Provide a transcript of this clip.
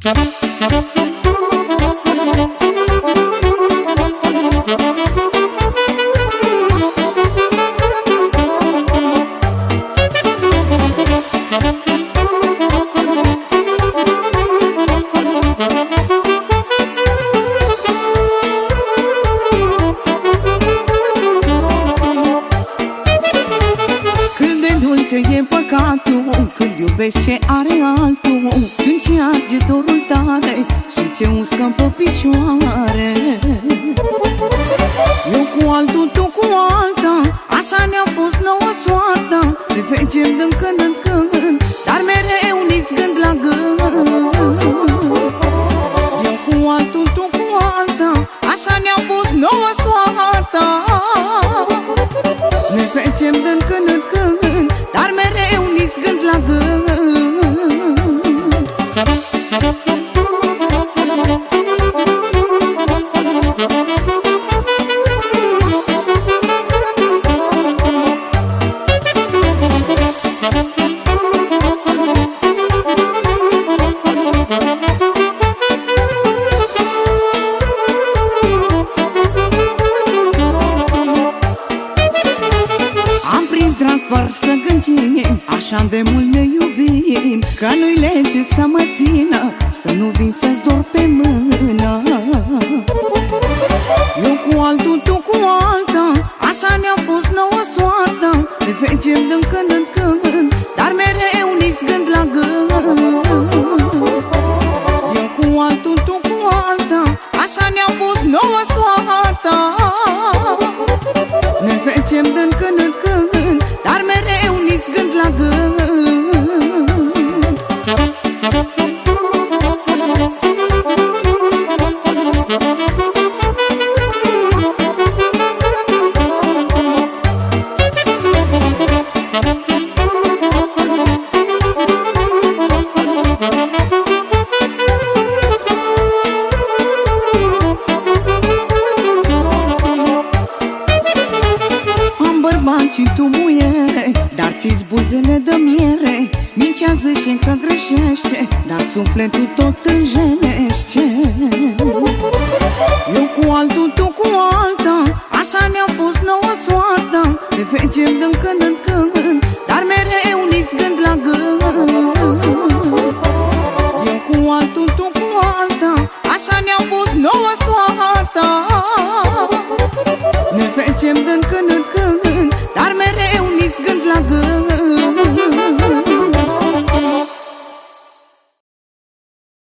E păcatul când iubești ce are altul, când ce arge dorul tare și ce uscă pe picioare. Eu cu altul, tu cu alta, așa ne-a fost nouă soarta. Ne fegem din când în când, dar mereu ni-s gând la gând. Eu cu altul, tu cu alta, așa ne-a fost nouă soarta. Ne fegem din când în când, dar mereu ni-s gând la gând. Să gângim, așa de mult ne iubim, că nu-i lege să mă țină, să nu vin să-ți dor pe mână. Eu cu altul, tu cu alta, așa ne-a fost nouă soarta. Ne fegem din când în când, dar mereu ni-s gând la gând. Eu cu altul, tu cu alta, așa ne-a fost nouă soarta. Ne fegem din când în când, dar mereu ni-s gând la gând. Și tu muiere, dar ți-ți buzele de miere. Mincea zice că greșește, dar sufletul tot înjelește. Eu cu altul, tu cu alta, așa ne-a fost nouă soarta. Ne fegem din când în când, dar mereu ni-s gând la gând. Eu cu altul, tu cu alta, așa ne-a fost nouă soarta. Ne fegem din când în când,